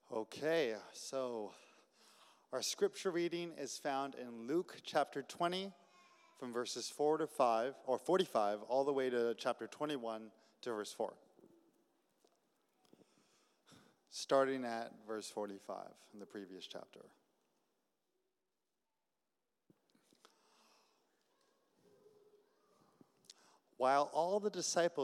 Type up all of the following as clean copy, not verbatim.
Okay, so our scripture reading is found in Luke chapter 20 from verses 4 to 5, or 45, all the way to chapter 21 to verse 4. Starting at verse 45 in the previous chapter. While all the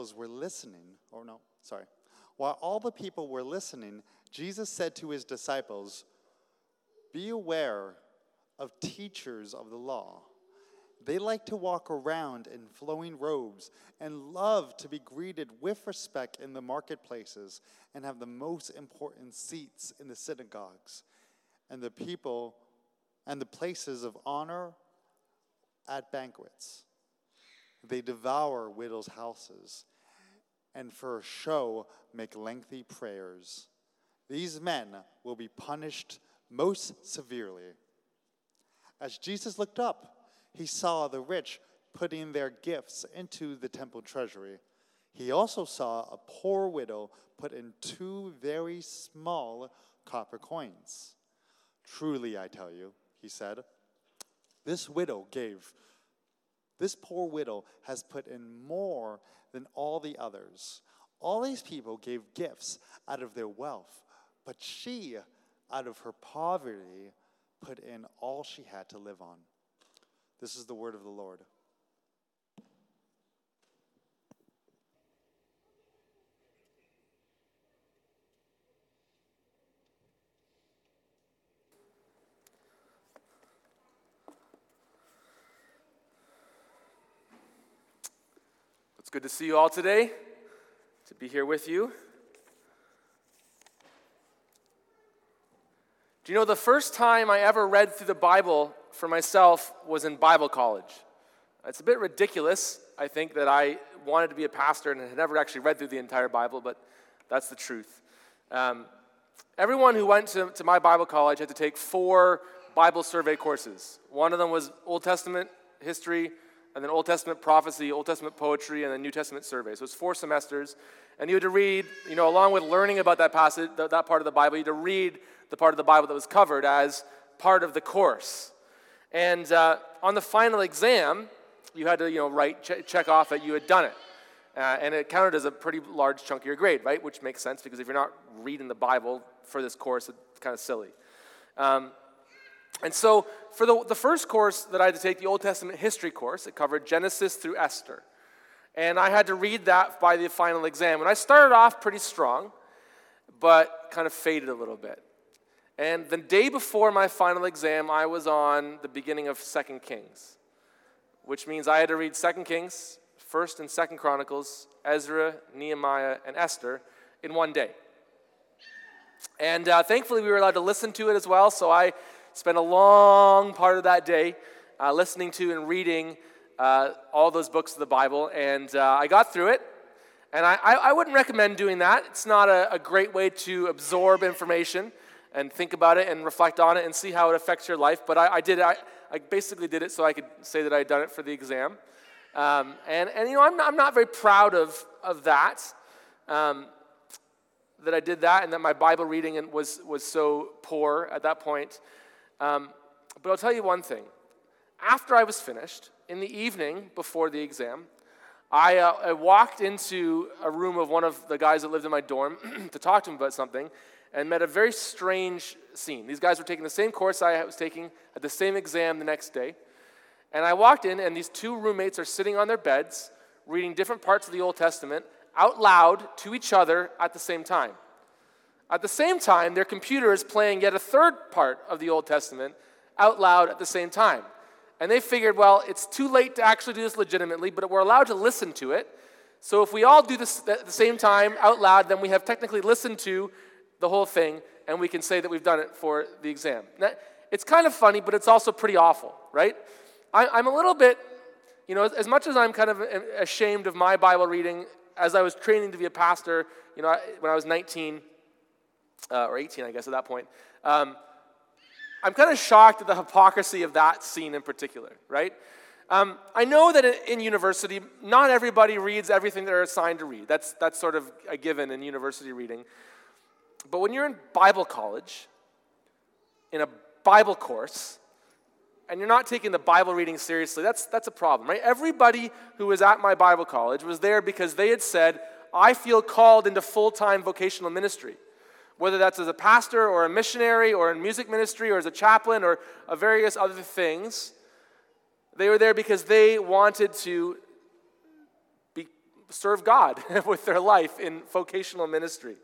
people were listening, Jesus said to his disciples, "Be aware of teachers of the law. They like to walk around in flowing robes and love to be greeted with respect in the marketplaces and have the most important seats in the synagogues and the places of honor at banquets. They devour widows' houses and for a show make lengthy prayers. These men will be punished most severely." As Jesus looked up, he saw the rich putting their gifts into the temple treasury. He also saw a poor widow put in 2 very small copper coins. "Truly, I tell you," he said, this poor widow has put in more than all the others. All these people gave gifts out of their wealth, but she, out of her poverty, put in all she had to live on. This is the word of the Lord. It's good to see you all today, to be here with you. Do you know the first time I ever read through the Bible for myself was in Bible college? It's a bit ridiculous, I think, that I wanted to be a pastor and had never actually read through the entire Bible, but that's the truth. Everyone who went to my Bible college had to take 4 Bible survey courses. One of them was Old Testament history, and then Old Testament prophecy, Old Testament poetry, and then New Testament survey. So it's 4 semesters, and you had to read, along with learning about that passage, that part of the Bible, you had to read the part of the Bible that was covered as part of the course. And on the final exam, you had to, check off that you had done it. And it counted as a pretty large chunk of your grade, right? Which makes sense, because if you're not reading the Bible for this course, it's kind of silly. And so for the first course that I had to take, the Old Testament history course, it covered Genesis through Esther. And I had to read that by the final exam. And I started off pretty strong, but kind of faded a little bit. And the day before my final exam, I was on the beginning of 2 Kings, which means I had to read 2 Kings, 1st and 2nd Chronicles, Ezra, Nehemiah, and Esther in one day. And thankfully, we were allowed to listen to it as well, so I spent a long part of that day listening to and reading all those books of the Bible, and I got through it. And I wouldn't recommend doing that. It's not a great way to absorb information and think about it and reflect on it and see how it affects your life. But I did it. I basically did it so I could say that I had done it for the exam. I'm not very proud of that, that I did that and that my Bible reading was so poor at that point. But I'll tell you one thing. After I was finished, in the evening before the exam, I walked into a room of one of the guys that lived in my dorm to talk to him about something, and met a very strange scene. These guys were taking the same course I was taking at the same exam the next day. And I walked in, and these 2 roommates are sitting on their beds, reading different parts of the Old Testament out loud to each other at the same time. At the same time, their computer is playing yet a 3rd part of the Old Testament out loud at the same time. And they figured, well, it's too late to actually do this legitimately, but we're allowed to listen to it. So if we all do this at the same time out loud, then we have technically listened to the whole thing, and we can say that we've done it for the exam. Now, it's kind of funny, but it's also pretty awful, right? I'm a little bit, as much as I'm kind of ashamed of my Bible reading, as I was training to be a pastor, when I was 19, or 18, I guess, at that point, I'm kind of shocked at the hypocrisy of that scene in particular, right? I know that in university, not everybody reads everything they're assigned to read. That's sort of a given in university reading. But when you're in Bible college, in a Bible course, and you're not taking the Bible reading seriously, that's a problem, right? Everybody who was at my Bible college was there because they had said, I feel called into full-time vocational ministry. Whether that's as a pastor or a missionary or in music ministry or as a chaplain or various other things, they were there because they wanted to serve God with their life in vocational ministry.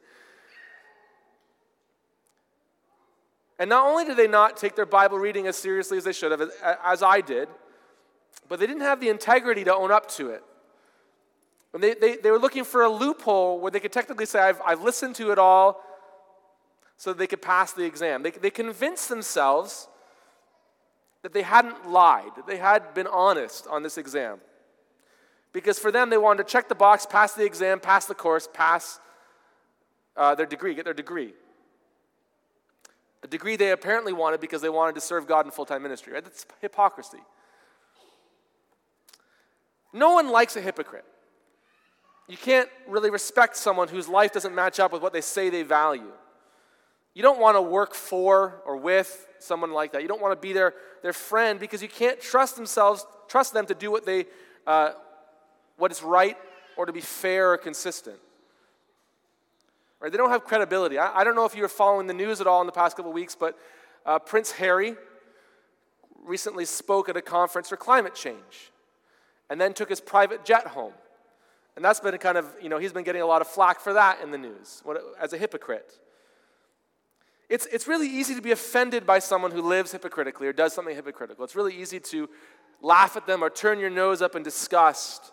And not only did they not take their Bible reading as seriously as they should have, as I did, but they didn't have the integrity to own up to it. And they were looking for a loophole where they could technically say, I've listened to it all, so they could pass the exam. They convinced themselves that they hadn't lied, that they had been honest on this exam. Because for them, they wanted to check the box, pass the exam, pass the course, pass their degree, get their degree. A degree they apparently wanted because they wanted to serve God in full-time ministry, right? That's hypocrisy. No one likes a hypocrite. You can't really respect someone whose life doesn't match up with what they say they value. You don't want to work for or with someone like that. You don't want to be their friend because you can't trust them to do what is right or to be fair or consistent. Right? They don't have credibility. I don't know if you were following the news at all in the past couple of weeks, but Prince Harry recently spoke at a conference for climate change and then took his private jet home. And that's been kind of, he's been getting a lot of flack for that in the news, as a hypocrite. It's really easy to be offended by someone who lives hypocritically or does something hypocritical. It's really easy to laugh at them or turn your nose up in disgust.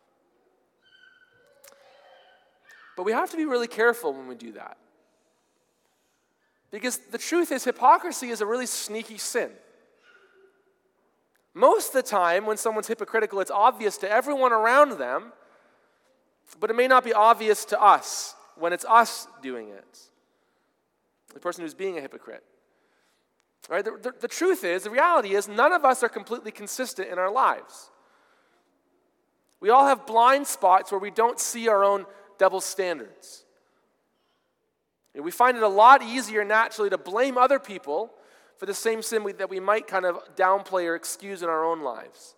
But we have to be really careful when we do that. Because the truth is, hypocrisy is a really sneaky sin. Most of the time, when someone's hypocritical, it's obvious to everyone around them, but it may not be obvious to us when it's us doing it. The person who's being a hypocrite. Right? The truth is, the reality is, none of us are completely consistent in our lives. We all have blind spots where we don't see our own double standards. We find it a lot easier naturally to blame other people for the same sin that we might kind of downplay or excuse in our own lives.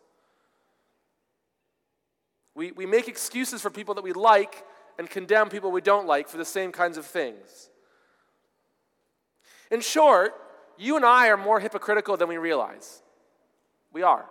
We make excuses for people that we like and condemn people we don't like for the same kinds of things. In short, you and I are more hypocritical than we realize. We are.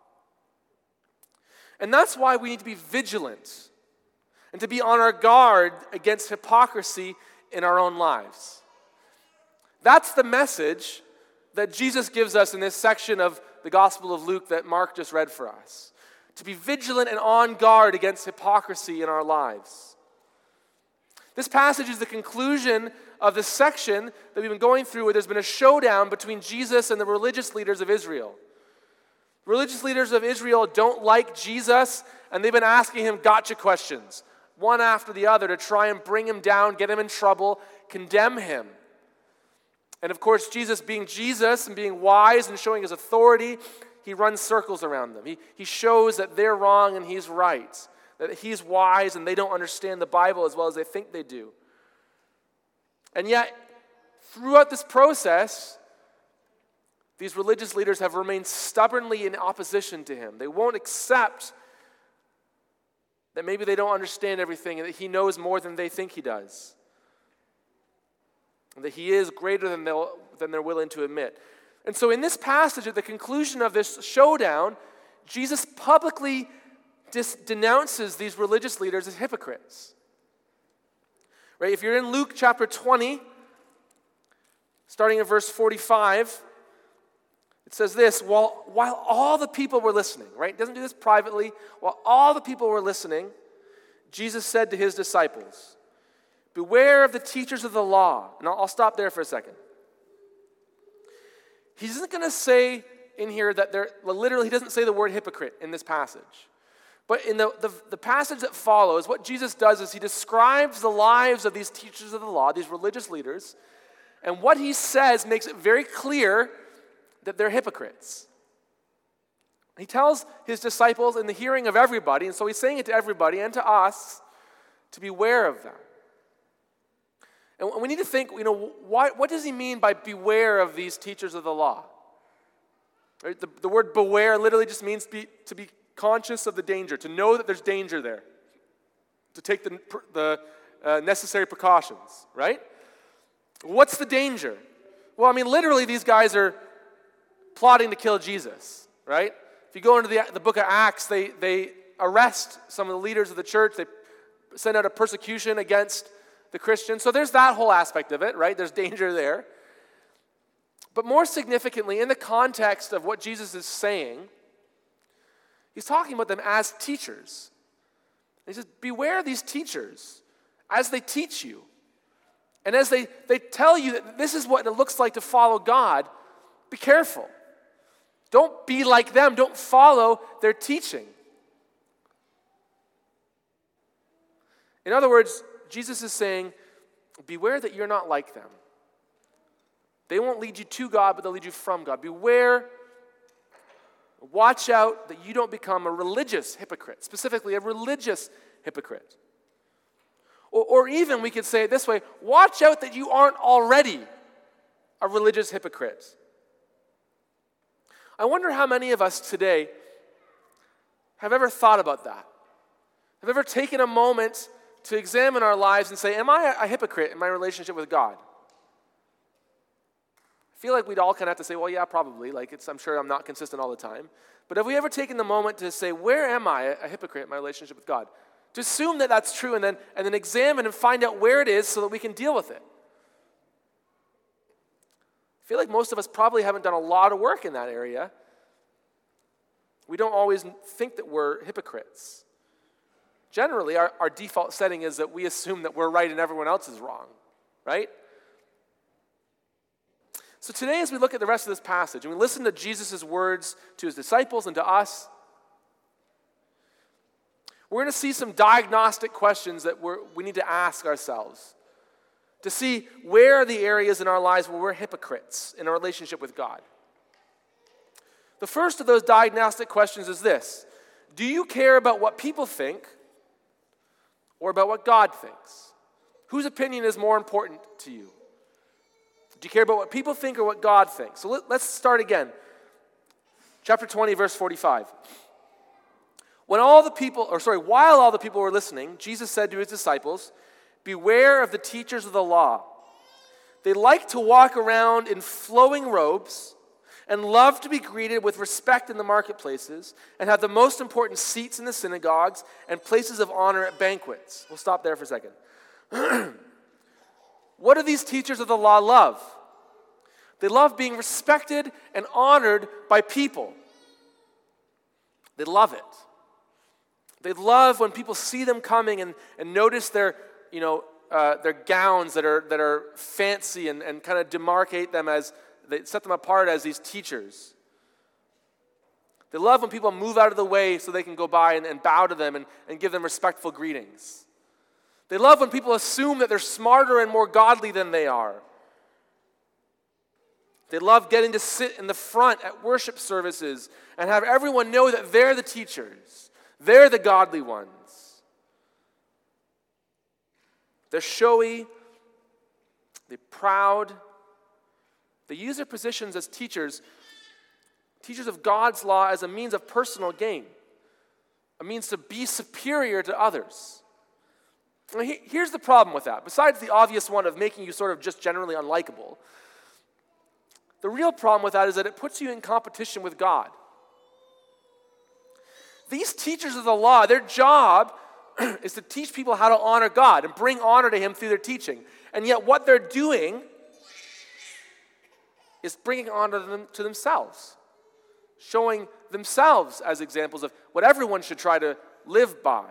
And that's why we need to be vigilant and to be on our guard against hypocrisy in our own lives. That's the message that Jesus gives us in this section of the Gospel of Luke that Mark just read for us. To be vigilant and on guard against hypocrisy in our lives. This passage is the conclusion of the section that we've been going through where there's been a showdown between Jesus and the religious leaders of Israel. Religious leaders of Israel don't like Jesus, and they've been asking him gotcha questions, one after the other, to try and bring him down, get him in trouble, condemn him. And of course, Jesus being Jesus and being wise and showing his authority, he runs circles around them. He shows that they're wrong and he's right, that he's wise and they don't understand the Bible as well as they think they do. And yet, throughout this process, these religious leaders have remained stubbornly in opposition to him. They won't accept that maybe they don't understand everything and that he knows more than they think he does. And that he is greater than they're willing to admit. And so in this passage, at the conclusion of this showdown, Jesus publicly denounces these religious leaders as hypocrites. Right? If you're in Luke chapter 20, starting in verse 45, it says this, while all the people were listening, right? It doesn't do this privately. While all the people were listening, Jesus said to his disciples, beware of the teachers of the law. And I'll stop there for a second. He isn't going to say in here that he doesn't say the word hypocrite in this passage. But in the passage that follows, what Jesus does is he describes the lives of these teachers of the law, these religious leaders, and what he says makes it very clear that they're hypocrites. He tells his disciples in the hearing of everybody, and so he's saying it to everybody and to us, to beware of them. And we need to think, what does he mean by beware of these teachers of the law? Right? The word beware literally just means to be conscious of the danger, to know that there's danger there, to take the necessary precautions, right? What's the danger? Well, literally these guys are plotting to kill Jesus, right? If you go into the book of Acts, they arrest some of the leaders of the church. They send out a persecution against the Christians. So there's that whole aspect of it, right? There's danger there. But more significantly, in the context of what Jesus is saying, he's talking about them as teachers. He says, beware these teachers as they teach you. And as they tell you that this is what it looks like to follow God, be careful. Don't be like them. Don't follow their teaching. In other words, Jesus is saying, beware that you're not like them. They won't lead you to God, but they'll lead you from God. Beware, watch out that you don't become a religious hypocrite, specifically a religious hypocrite. Or even we could say it this way, watch out that you aren't already a religious hypocrite. I wonder how many of us today have ever thought about that, have ever taken a moment to examine our lives and say, am I a hypocrite in my relationship with God? I feel like we'd all kind of have to say, well, yeah, probably. I'm sure I'm not consistent all the time. But have we ever taken the moment to say, where am I a hypocrite in my relationship with God? To assume that that's true and then examine and find out where it is so that we can deal with it. I feel like most of us probably haven't done a lot of work in that area. We don't always think that we're hypocrites. Generally, our default setting is that we assume that we're right and everyone else is wrong, right? So today, as we look at the rest of this passage and we listen to Jesus' words to his disciples and to us, we're going to see some diagnostic questions that we need to ask ourselves to see where are the areas in our lives where we're hypocrites in our relationship with God. The first of those diagnostic questions is this: do you care about what people think or about what God thinks? Whose opinion is more important to you? Do you care about what people think or what God thinks? So let's start again. Chapter 20, verse 45. While all the people were listening, Jesus said to his disciples, beware of the teachers of the law. They like to walk around in flowing robes and love to be greeted with respect in the marketplaces and have the most important seats in the synagogues and places of honor at banquets. We'll stop there for a second. What do these teachers of the law love? They love being respected and honored by people. They love it. They love when people see them coming and notice their gowns that are fancy and kind of demarcate them as, they set them apart as these teachers. They love when people move out of the way so they can go by and bow to them and give them respectful greetings. They love when people assume that they're smarter and more godly than they are. They love getting to sit in the front at worship services and have everyone know that they're the teachers. They're the godly ones. They're showy. They're proud. They use their positions as teachers of God's law, as a means of personal gain, a means to be superior to others. Here's the problem with that. Besides the obvious one of making you sort of just generally unlikable, the real problem with that is that it puts you in competition with God. These teachers of the law, their job is to teach people how to honor God and bring honor to Him through their teaching. And yet what they're doing is bringing honor to themselves, showing themselves as examples of what everyone should try to live by.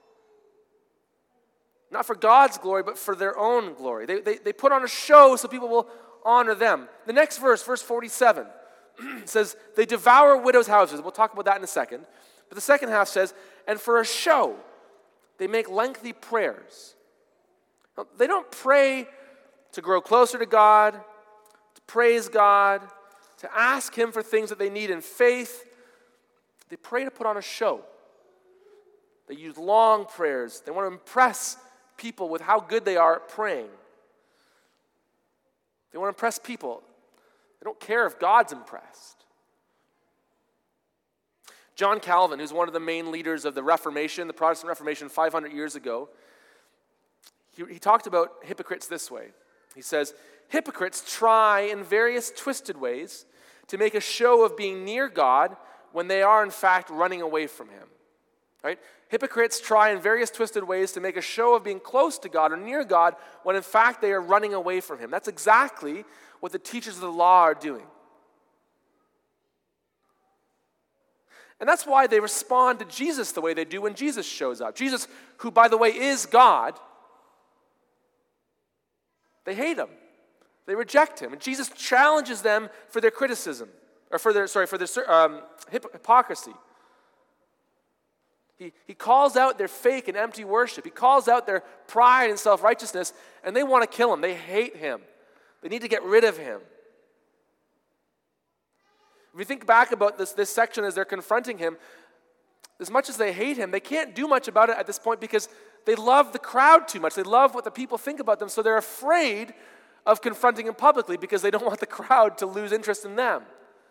Not for God's glory, but for their own glory. They put on a show so people will honor them. The next verse 47, says, they devour widows' houses. We'll talk about that in a second. But the second half says, and for a show, they make lengthy prayers. Now, they don't pray to grow closer to God, to praise God, to ask Him for things that they need in faith. They pray to put on a show. They use long prayers. They want to impress people with how good they are at praying. They want to impress people. They don't care if God's impressed. John Calvin, who's one of the main leaders of the Reformation, the Protestant Reformation 500 years ago, he talked about hypocrites this way. He says, hypocrites try in various twisted ways to make a show of being near God when they are in fact running away from him. Right? Hypocrites try in various twisted ways to make a show of being close to God or near God when in fact they are running away from him. That's exactly what the teachers of the law are doing. And that's why they respond to Jesus the way they do when Jesus shows up. Jesus, who by the way is God, they hate him. They reject him. And Jesus challenges them for their criticism, or for their hypocrisy. He calls out their fake and empty worship. He calls out their pride and self-righteousness, and they want to kill him. They hate him. They need to get rid of him. If you think back about this section as they're confronting him, as much as they hate him, they can't do much about it at this point because they love the crowd too much. They love what the people think about them, so they're afraid of confronting him publicly because they don't want the crowd to lose interest in them.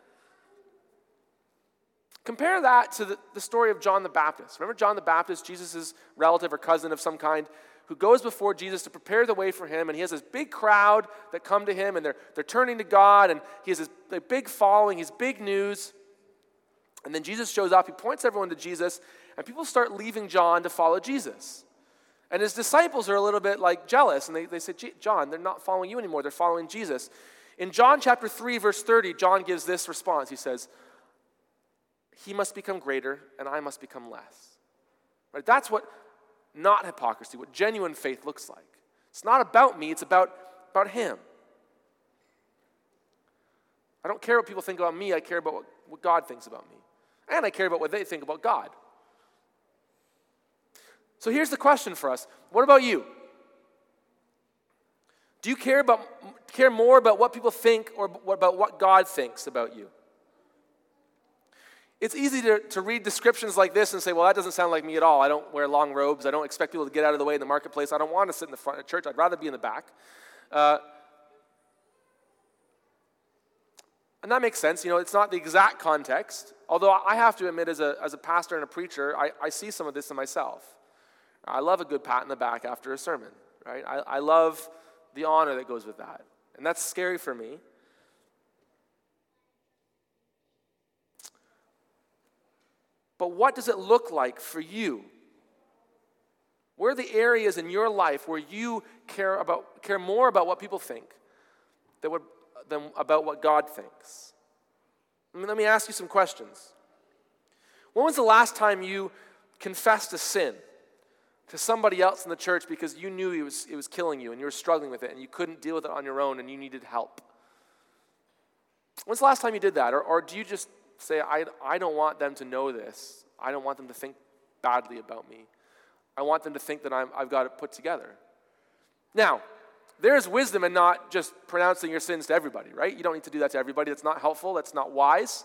Compare that to the story of John the Baptist. Remember John the Baptist, Jesus' relative or cousin of some kind, who goes before Jesus to prepare the way for him, and he has this big crowd that come to him, and they're turning to God, and he has this big following, he's big news. And then Jesus shows up, he points everyone to Jesus, and people start leaving John to follow Jesus. And his disciples are a little bit like jealous, and they say, John, they're not following you anymore, they're following Jesus. In John chapter 3, verse 30, John gives this response. He says, he must become greater, and I must become less. Right? That's what not hypocrisy, what genuine faith looks like. It's not about me, it's about him. I don't care what people think about me, I care about what God thinks about me. And I care about what they think about God. So here's the question for us. What about you? Do you care more about what people think or about what God thinks about you? It's easy to read descriptions like this and say, well, that doesn't sound like me at all. I don't wear long robes. I don't expect people to get out of the way in the marketplace. I don't want to sit in the front of church. I'd rather be in the back. And that makes sense. It's not the exact context. Although I have to admit, as a pastor and a preacher, I see some of this in myself. I love a good pat in the back after a sermon, right? I love the honor that goes with that. And that's scary for me. But what does it look like for you? Where are the areas in your life where you care more about what people think than about what God thinks? Let me ask you some questions. When was the last time you confessed a sin to somebody else in the church because you knew it was killing you and you were struggling with it and you couldn't deal with it on your own and you needed help? When's the last time you did that? Or do you just say, I don't want them to know this. I don't want them to think badly about me. I want them to think that I've got it put together. Now, there's wisdom in not just pronouncing your sins to everybody, right? You don't need to do that to everybody. That's not helpful. That's not wise.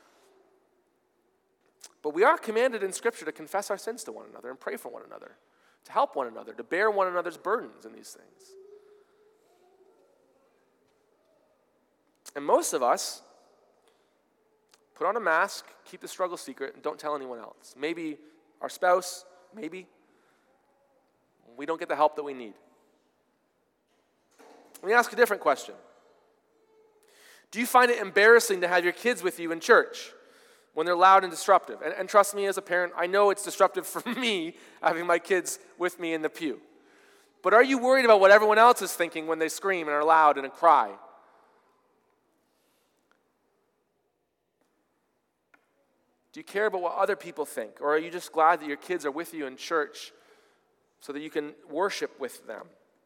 But we are commanded in Scripture to confess our sins to one another and pray for one another, to help one another, to bear one another's burdens in these things. And most of us put on a mask, keep the struggle secret, and don't tell anyone else. Maybe our spouse, maybe. We don't get the help that we need. Let me ask a different question. Do you find it embarrassing to have your kids with you in church when they're loud and disruptive? And trust me, as a parent, I know it's disruptive for me having my kids with me in the pew. But are you worried about what everyone else is thinking when they scream and are loud and cry? Do you care about what other people think? Or are you just glad that your kids are with you in church so that you can worship with them?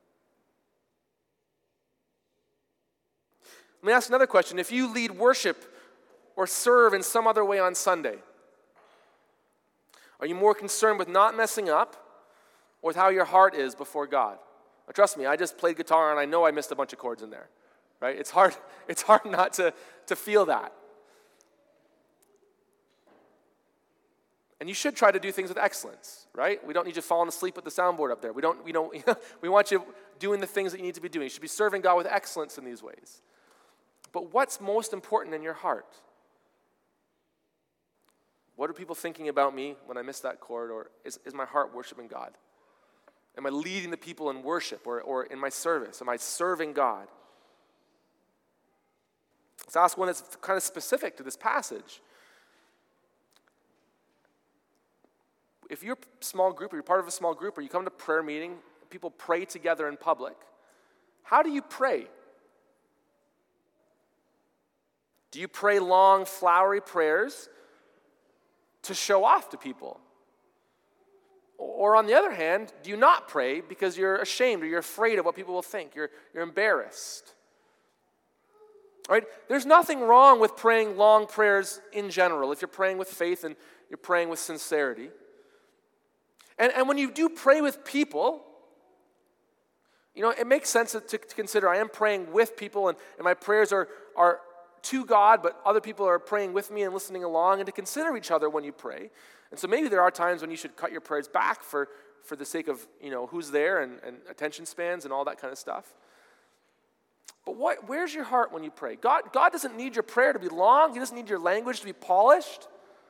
Let me ask another question. If you lead worship or serve in some other way on Sunday, are you more concerned with not messing up or with how your heart is before God? Now, trust me, I just played guitar and I know I missed a bunch of chords in there. Right? It's hard not to feel that. And you should try to do things with excellence, right? We don't need you falling asleep with the soundboard up there. We want you doing the things that you need to be doing. You should be serving God with excellence in these ways. But what's most important in your heart? What are people thinking about me when I miss that chord? Or is my heart worshiping God? Am I leading the people in worship or in my service? Am I serving God? Let's ask one that's kind of specific to this passage. If you're a small group, or you're part of a small group, or you come to prayer meeting, people pray together in public, how do you pray? Do you pray long, flowery prayers to show off to people? Or on the other hand, do you not pray because you're ashamed or you're afraid of what people will think? You're embarrassed. Right? There's nothing wrong with praying long prayers in general if you're praying with faith and you're praying with sincerity. And when you do pray with people, it makes sense to consider I am praying with people and my prayers are to God, but other people are praying with me and listening along, and to consider each other when you pray. And so maybe there are times when you should cut your prayers back for the sake of who's there and attention spans and all that kind of stuff. But where's your heart when you pray? God doesn't need your prayer to be long. He doesn't need your language to be polished.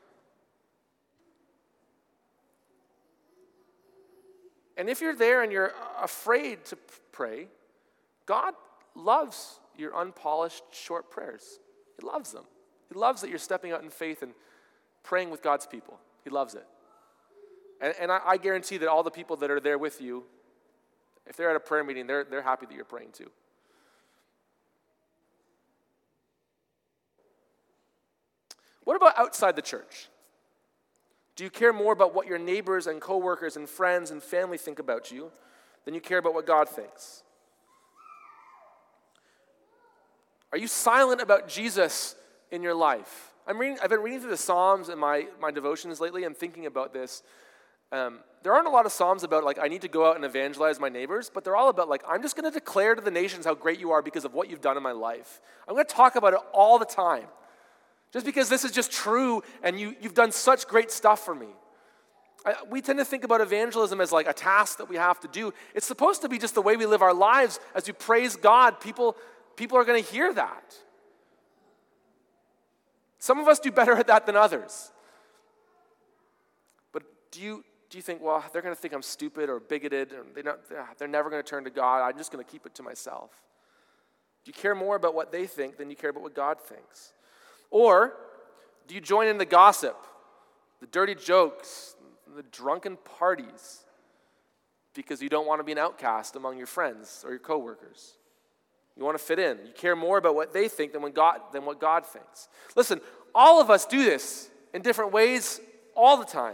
And if you're there and you're afraid to pray, God loves your unpolished, short prayers. He loves them. He loves that you're stepping out in faith and praying with God's people. He loves it. And I guarantee that all the people that are there with you, if they're at a prayer meeting, they're happy that you're praying too. What about outside the church? Do you care more about what your neighbors and coworkers and friends and family think about you than you care about what God thinks? Are you silent about Jesus in your life? I've been reading through the Psalms in my devotions lately and thinking about this. There aren't a lot of Psalms about I need to go out and evangelize my neighbors, but they're all about I'm just going to declare to the nations how great you are because of what you've done in my life. I'm going to talk about it all the time. Just because this is just true and you've done such great stuff for me. We tend to think about evangelism as a task that we have to do. It's supposed to be just the way we live our lives. As we praise God, people are going to hear that. Some of us do better at that than others. But do you think, well, they're going to think I'm stupid or bigoted, or they're never going to turn to God, I'm just going to keep it to myself? Do you care more about what they think than you care about what God thinks? Or do you join in the gossip, the dirty jokes, the drunken parties because you don't want to be an outcast among your friends or your coworkers? You want to fit in. You care more about what they think than what God thinks. Listen, all of us do this in different ways all the time.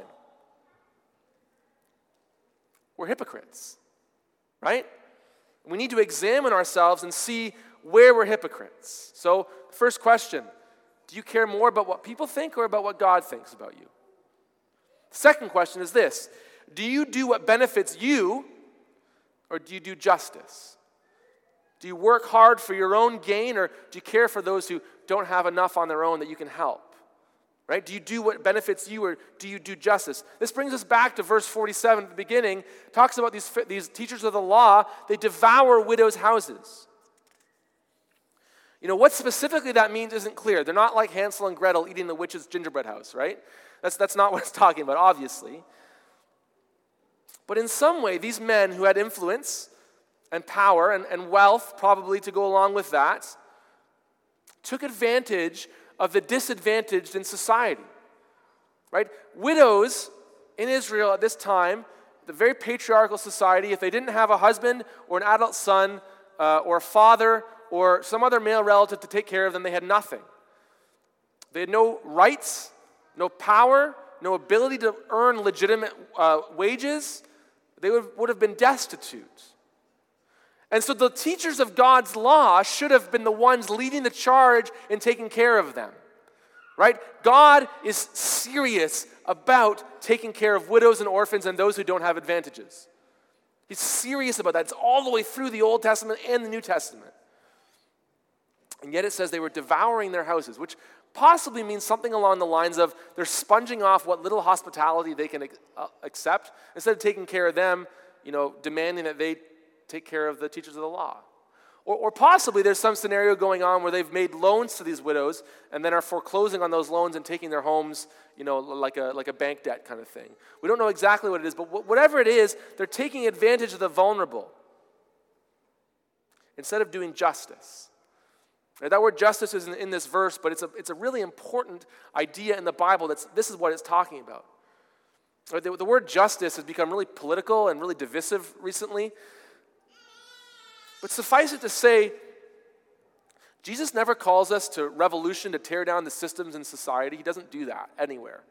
We're hypocrites, right? We need to examine ourselves and see where we're hypocrites. So, first question, do you care more about what people think or about what God thinks about you? Second question is this, do you do what benefits you or do you do justice? Do you work hard for your own gain, or do you care for those who don't have enough on their own that you can help? Right? Do you do what benefits you, or do you do justice? This brings us back to verse 47 at the beginning. It talks about these teachers of the law. They devour widows' houses. What specifically that means isn't clear. They're not like Hansel and Gretel eating the witch's gingerbread house, right? That's not what it's talking about, obviously. But in some way, these men who had influence and power and wealth, probably to go along with that, took advantage of the disadvantaged in society, right? Widows in Israel at this time, the very patriarchal society, if they didn't have a husband or an adult son or a father or some other male relative to take care of them, they had nothing. They had no rights, no power, no ability to earn legitimate wages. They would have been destitute. And so the teachers of God's law should have been the ones leading the charge in taking care of them, right? God is serious about taking care of widows and orphans and those who don't have advantages. He's serious about that. It's all the way through the Old Testament and the New Testament. And yet it says they were devouring their houses, which possibly means something along the lines of they're sponging off what little hospitality they can accept. Instead of taking care of them, demanding that they take care of the teachers of the law. Or possibly there's some scenario going on where they've made loans to these widows and then are foreclosing on those loans and taking their homes, like a bank debt kind of thing. We don't know exactly what it is, but whatever it is, they're taking advantage of the vulnerable instead of doing justice. Now, that word justice isn't in this verse, but it's a really important idea in the Bible. This is what it's talking about. The word justice has become really political and really divisive recently. But suffice it to say, Jesus never calls us to revolution, to tear down the systems in society. He doesn't do that anywhere.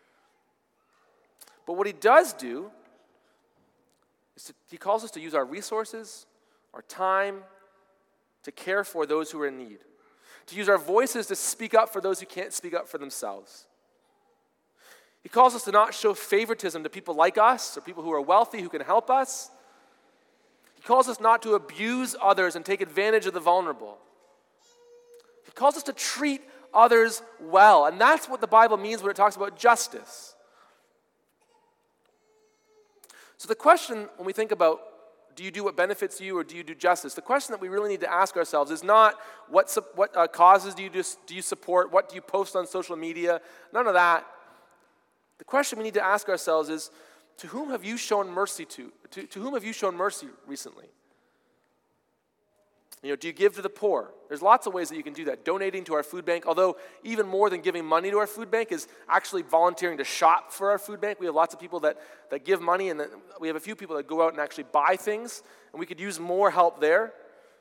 But what he does do is he calls us to use our resources, our time, to care for those who are in need. To use our voices to speak up for those who can't speak up for themselves. He calls us to not show favoritism to people like us or people who are wealthy who can help us. He calls us not to abuse others and take advantage of the vulnerable. He calls us to treat others well. And that's what the Bible means when it talks about justice. So the question when we think about do you do what benefits you or do you do justice, the question that we really need to ask ourselves is not what causes do you support, what do you post on social media, none of that. The question we need to ask ourselves is, to whom have you shown mercy to whom have you shown mercy recently? Do you give to the poor? There's lots of ways that you can do that. Donating to our food bank, although even more than giving money to our food bank is actually volunteering to shop for our food bank. We have lots of people that give money, and we have a few people that go out and actually buy things, and we could use more help there.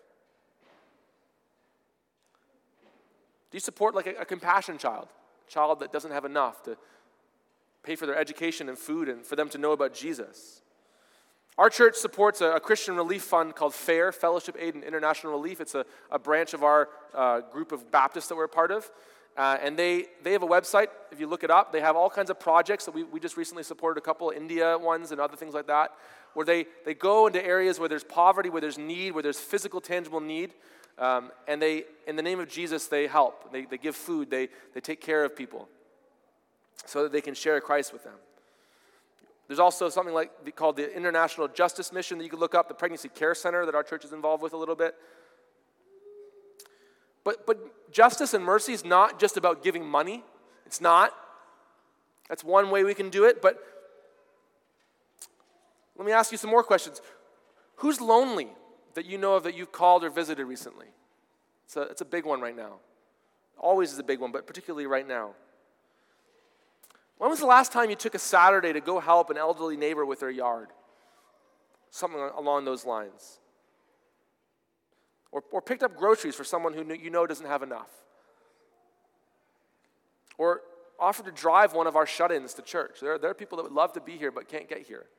Do you support like a compassion child that doesn't have enough to pay for their education and food and for them to know about Jesus? Our church supports a Christian relief fund called FAIR, Fellowship Aid and International Relief. It's a branch of our group of Baptists that we're a part of. And they have a website. If you look it up, they have all kinds of projects that we just recently supported a couple, India ones and other things like that, where they go into areas where there's poverty, where there's need, where there's physical, tangible need. And they, in the name of Jesus, they help. They give food. They take care of people so that they can share Christ with them. There's also something called the International Justice Mission that you can look up, the Pregnancy Care Center that our church is involved with a little bit. But justice and mercy is not just about giving money. It's not. That's one way we can do it, but let me ask you some more questions. Who's lonely that you know of that you've called or visited recently? It's a big one right now. Always is a big one, but particularly right now. When was the last time you took a Saturday to go help an elderly neighbor with their yard? Something along those lines. Or picked up groceries for someone who you know doesn't have enough. Or offered to drive one of our shut-ins to church. There are people that would love to be here but can't get here.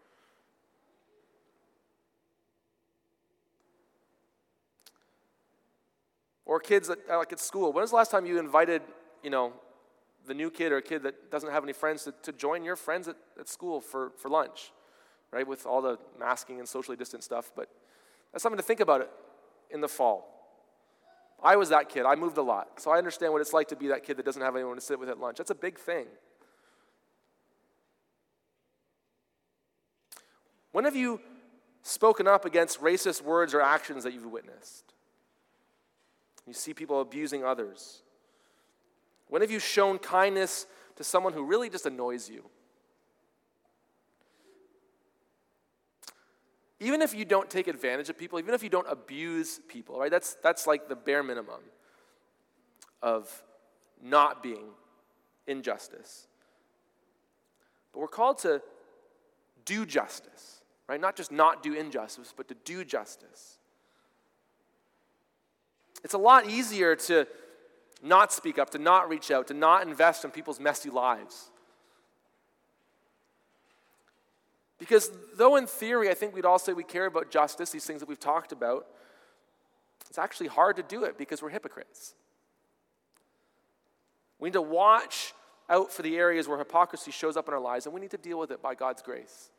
Or kids like at school. When was the last time you invited, the new kid or a kid that doesn't have any friends to join your friends at school for lunch, right? With all the masking and socially distant stuff. But that's something to think about it in the fall. I was that kid. I moved a lot. So I understand what it's like to be that kid that doesn't have anyone to sit with at lunch. That's a big thing. When have you spoken up against racist words or actions that you've witnessed? You see people abusing others. When have you shown kindness to someone who really just annoys you? Even if you don't take advantage of people, even if you don't abuse people, right? That's like the bare minimum of not being injustice. But we're called to do justice, right? Not just not do injustice, but to do justice. It's a lot easier to not speak up, to not reach out, to not invest in people's messy lives. Because though in theory I think we'd all say we care about justice, these things that we've talked about, it's actually hard to do it because we're hypocrites. We need to watch out for the areas where hypocrisy shows up in our lives, and we need to deal with it by God's grace.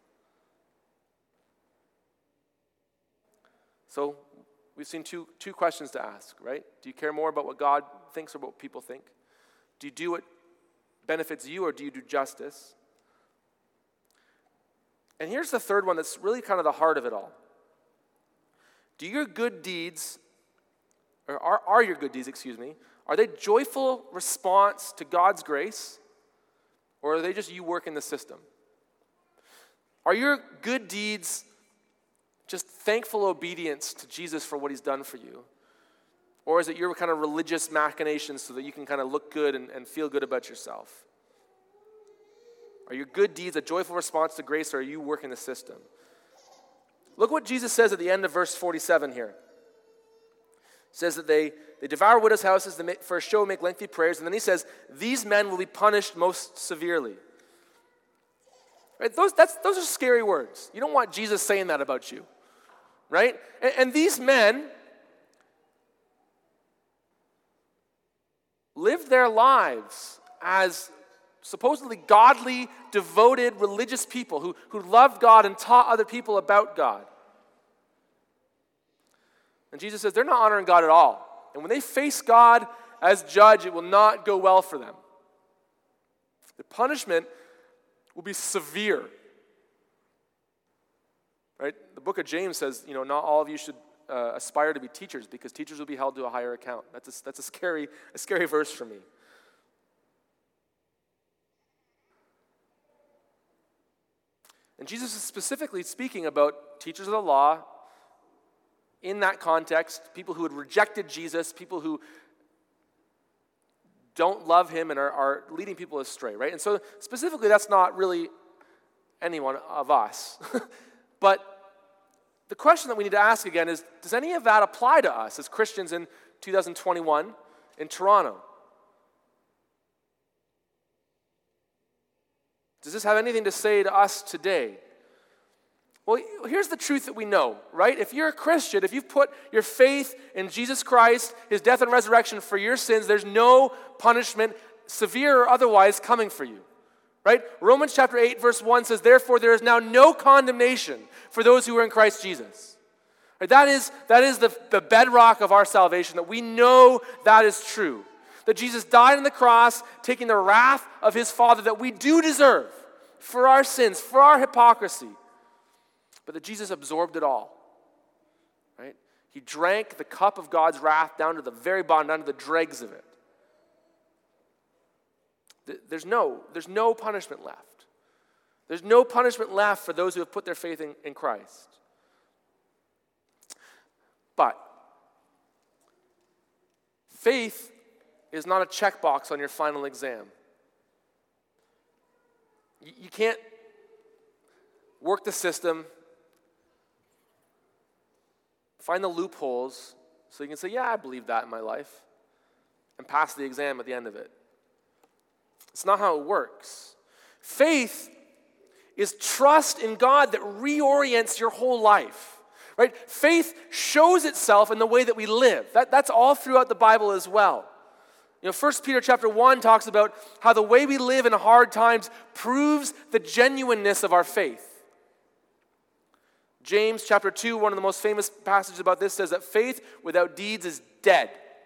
So we've seen two questions to ask, right? Do you care more about what God thinks or what people think? Do you do what benefits you, or do you do justice? And here's the third one that's really kind of the heart of it all. Do your good deeds, or are your good deeds, are they joyful response to God's grace, or are they just you working the system? Are your good deeds just thankful obedience to Jesus for what he's done for you? Or is it your kind of religious machinations so that you can kind of look good and feel good about yourself? Are your good deeds a joyful response to grace, or are you working the system? Look what Jesus says at the end of verse 47 here. It says that they devour widows' houses, they for a show make lengthy prayers, and then he says, these men will be punished most severely. Right? Those are scary words. You don't want Jesus saying that about you. Right? And these men lived their lives as supposedly godly, devoted, religious people who loved God and taught other people about God. And Jesus says they're not honoring God at all. And when they face God as judge, it will not go well for them. The punishment will be severe. Right? The book of James says, not all of you should aspire to be teachers, because teachers will be held to a higher account. That's a scary verse for me. And Jesus is specifically speaking about teachers of the law in that context, people who had rejected Jesus, people who don't love him and are leading people astray, right? And so specifically, that's not really anyone of us. But the question that we need to ask again is, does any of that apply to us as Christians in 2021 in Toronto? Does this have anything to say to us today? Well, here's the truth that we know, right? If you're a Christian, if you've put your faith in Jesus Christ, his death and resurrection for your sins, there's no punishment, severe or otherwise, coming for you, right? Romans chapter 8, verse 1 says, therefore there is now no condemnation for those who are in Christ Jesus. Right? That is the bedrock of our salvation, that we know that is true. That Jesus died on the cross, taking the wrath of his Father that we do deserve for our sins, for our hypocrisy. But that Jesus absorbed it all. Right? He drank the cup of God's wrath down to the very bottom, down to the dregs of it. There's no punishment left. There's no punishment left for those who have put their faith in Christ. But faith is not a checkbox on your final exam. You can't work the system, find the loopholes, so you can say, yeah, I believe that in my life, and pass the exam at the end of it. It's not how it works. Faith is trust in God that reorients your whole life. Right? Faith shows itself in the way that we live. That's all throughout the Bible as well. 1 Peter chapter 1 talks about how the way we live in hard times proves the genuineness of our faith. James chapter 2, one of the most famous passages about this, says that faith without deeds is dead.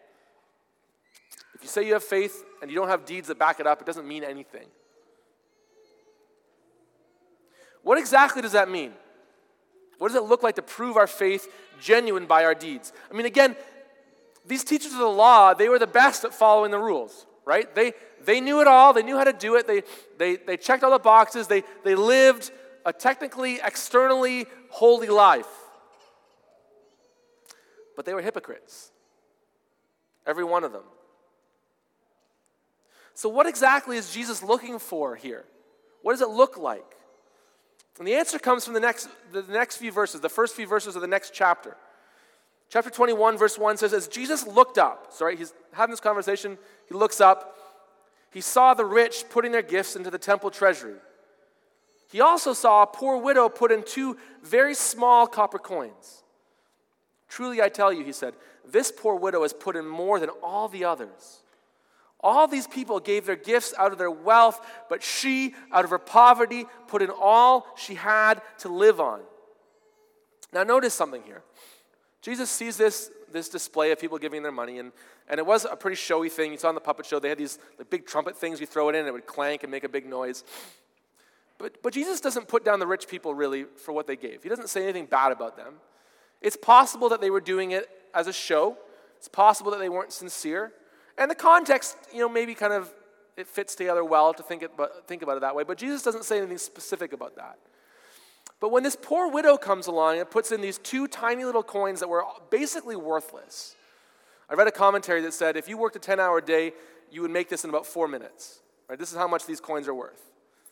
If you say you have faith and you don't have deeds that back it up, it doesn't mean anything. What exactly does that mean? What does it look like to prove our faith genuine by our deeds? I mean, again, these teachers of the law, they were the best at following the rules, right? They knew it all. They knew how to do it. They checked all the boxes. They lived a technically, externally holy life. But they were hypocrites. Every one of them. So what exactly is Jesus looking for here? What does it look like? And the answer comes from the next few verses, the first few verses of the next chapter. Chapter 21, verse 1 says, as Jesus looked up, he's having this conversation, he looks up, he saw the rich putting their gifts into the temple treasury. He also saw a poor widow put in 2 very small copper coins. Truly I tell you, he said, this poor widow has put in more than all the others. All these people gave their gifts out of their wealth, but she, out of her poverty, put in all she had to live on. Now notice something here. Jesus sees this display of people giving their money, and it was a pretty showy thing. You saw in the puppet show, they had these big trumpet things, you throw it in, and it would clank and make a big noise. But Jesus doesn't put down the rich people really for what they gave. He doesn't say anything bad about them. It's possible that they were doing it as a show. It's possible that they weren't sincere. And the context, maybe kind of, it fits together well to think about it that way. But Jesus doesn't say anything specific about that. But when this poor widow comes along and puts in these 2 tiny little coins that were basically worthless, I read a commentary that said if you worked a 10-hour day, you would make this in about 4 minutes. Right? This is how much these coins are worth.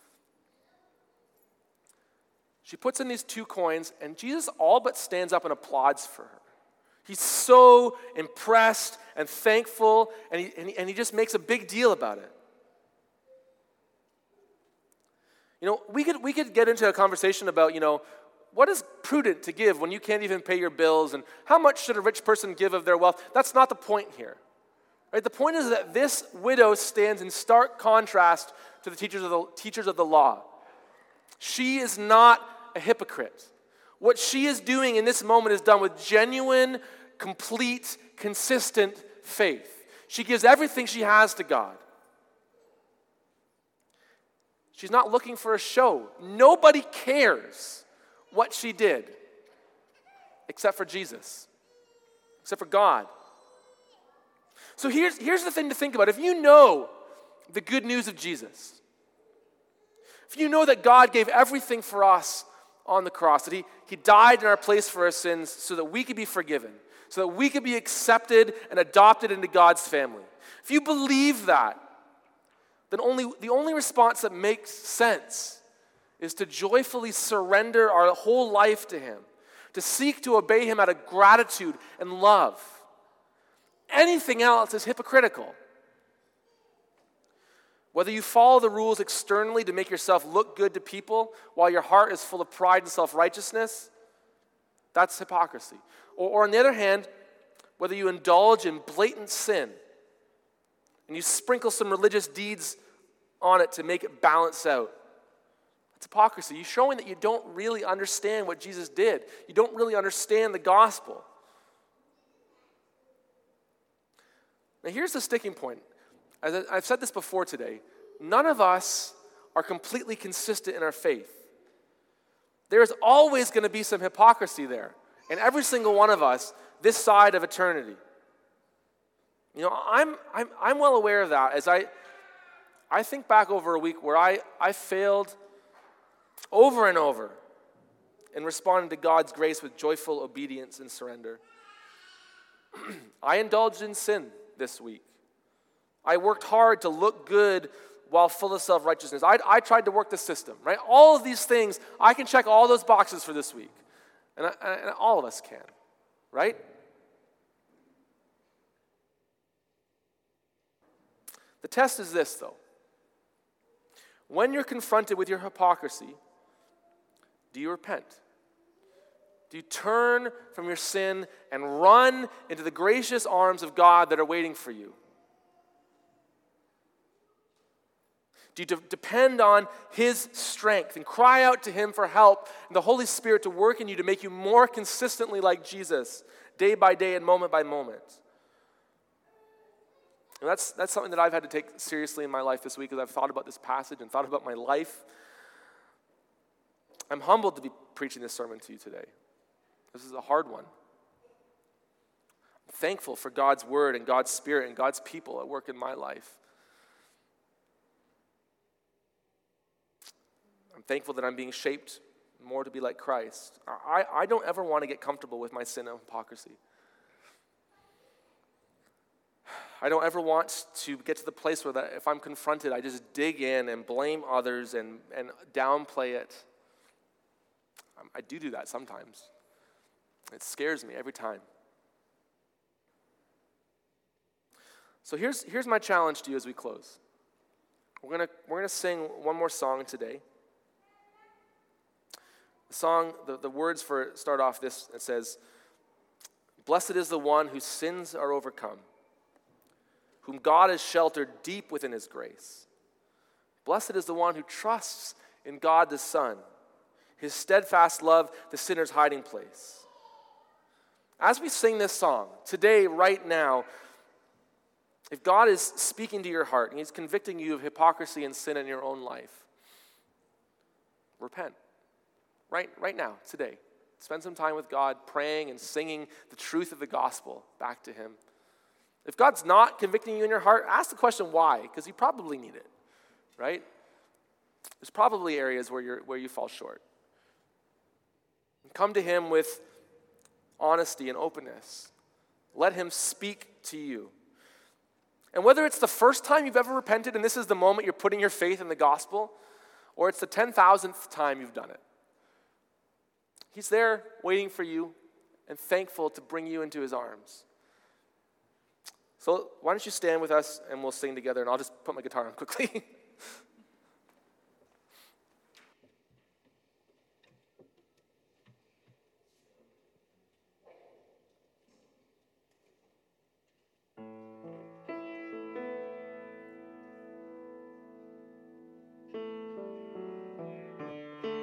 She puts in these 2 coins, and Jesus all but stands up and applauds for her. He's so impressed and thankful, and he just makes a big deal about it. We could get into a conversation about, what is prudent to give when you can't even pay your bills, and how much should a rich person give of their wealth? That's not the point here. Right? The point is that this widow stands in stark contrast to the teachers of the law. She is not a hypocrite. What she is doing in this moment is done with genuine, complete, consistent faith. She gives everything she has to God. She's not looking for a show. Nobody cares what she did except for Jesus, except for God. So here's the thing to think about. If you know the good news of Jesus, if you know that God gave everything for us on the cross, that he died in our place for our sins so that we could be forgiven, so that we could be accepted and adopted into God's family. If you believe that, then the only response that makes sense is to joyfully surrender our whole life to Him, to seek to obey Him out of gratitude and love. Anything else is hypocritical. Whether you follow the rules externally to make yourself look good to people while your heart is full of pride and self-righteousness, that's hypocrisy. Or on the other hand, whether you indulge in blatant sin and you sprinkle some religious deeds on it to make it balance out, that's hypocrisy. You're showing that you don't really understand what Jesus did. You don't really understand the gospel. Now here's the sticking point. As I've said this before today, none of us are completely consistent in our faith. There's always going to be some hypocrisy there, in every single one of us, this side of eternity. I'm well aware of that as I think back over a week where I failed over and over in responding to God's grace with joyful obedience and surrender. I indulged in sin this week. I worked hard to look good while full of self-righteousness. I tried to work the system, right? All of these things, I can check all those boxes for this week. And all of us can, right? The test is this, though. When you're confronted with your hypocrisy, do you repent? Do you turn from your sin and run into the gracious arms of God that are waiting for you? Do you depend on His strength and cry out to Him for help and the Holy Spirit to work in you to make you more consistently like Jesus, day by day and moment by moment? And that's something that I've had to take seriously in my life this week as I've thought about this passage and thought about my life. I'm humbled to be preaching this sermon to you today. This is a hard one. I'm thankful for God's word and God's Spirit and God's people at work in my life. I'm thankful that I'm being shaped more to be like Christ. I don't ever want to get comfortable with my sin and hypocrisy. I don't ever want to get to the place where if I'm confronted, I just dig in and blame others and downplay it. I do that sometimes. It scares me every time. So here's my challenge to you as we close. We're gonna sing one more song today. The song, the words for it start off this. It says, "Blessed is the one whose sins are overcome, whom God has sheltered deep within His grace. Blessed is the one who trusts in God the Son, His steadfast love, the sinner's hiding place." As we sing this song, today, right now, if God is speaking to your heart and He's convicting you of hypocrisy and sin in your own life, repent. Right now, today. Spend some time with God, praying and singing the truth of the gospel back to him. If God's not convicting you in your heart, ask the question why, because you probably need it, right? There's probably areas where you fall short. Come to him with honesty and openness. Let him speak to you. And whether it's the first time you've ever repented and this is the moment you're putting your faith in the gospel, or it's the 10,000th time you've done it, he's there waiting for you and thankful to bring you into his arms. So why don't you stand with us and we'll sing together, and I'll just put my guitar on quickly.